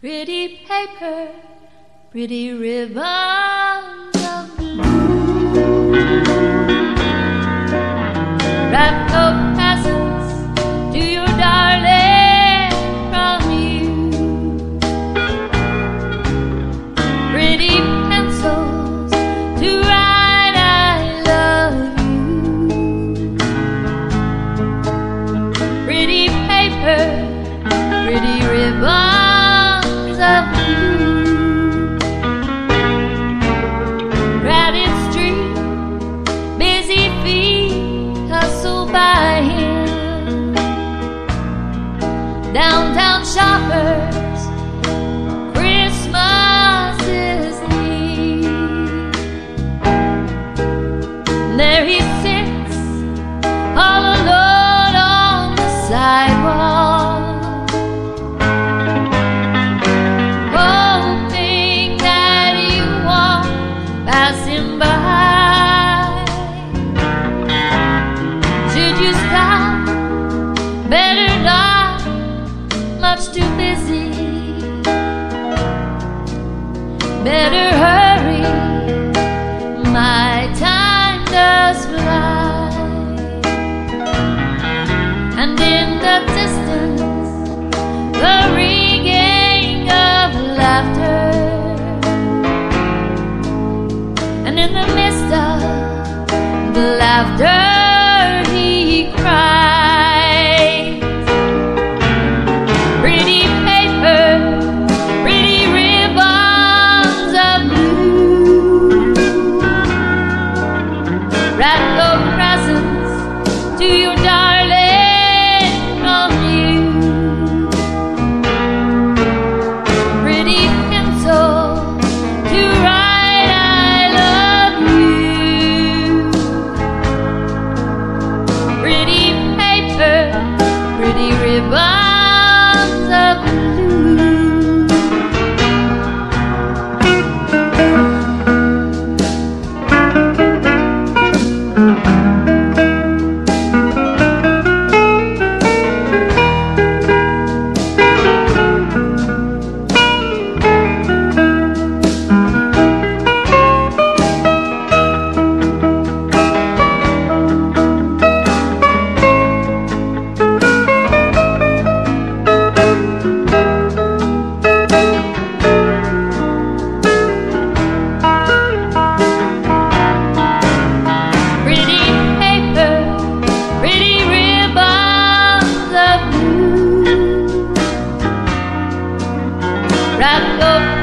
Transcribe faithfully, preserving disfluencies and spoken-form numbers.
Pretty paper, pretty ribbons of blue. Wrap no presents to your darling from you. Pretty pencils to write I love you. Pretty paper, pretty ribbons of blue. Crowded street, busy feet hustle by him. Downtown shoppers, Christmas is near. There he sits, all alone on the sidewalk, passing by. Should you stop? Better not, much too busy. Better hurry, my time does fly. And in the distance, the ringing of laughter. And in the midst of the laughter, he cries. Pretty paper, pretty ribbons of blue. Wrap your presents to your darling from you. Pretty pencil to write pretty ribbons of blue. Wrap your